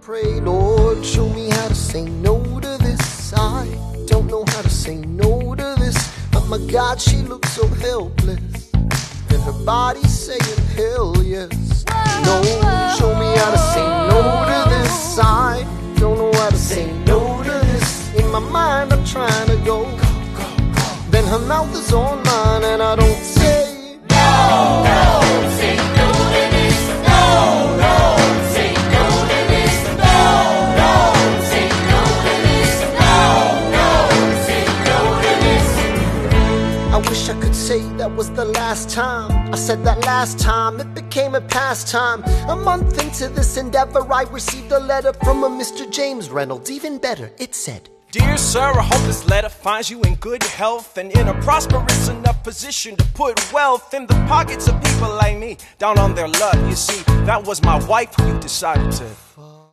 pray, Lord, show me how to say no to this. I don't know how to say no to this, but my God, she looks so helpless, and her body's saying hell yes. No, show me how to say no to this. I don't know how to say no to this. In my mind I'm trying to go, then her mouth is on mine and I don't say no, no, say no to this. No, no, say no to this. No, no, say no to this. No, no, say no to this. I wish I could say that was the last time I said that. Last time it became a pastime. A month into this endeavor, I received a letter from a Mr. James Reynolds. Even better, it said, Dear sir, I hope this letter finds you in good health and in a prosperous enough position to put wealth in the pockets of people like me, down on their luck. You see, that was my wife who you decided to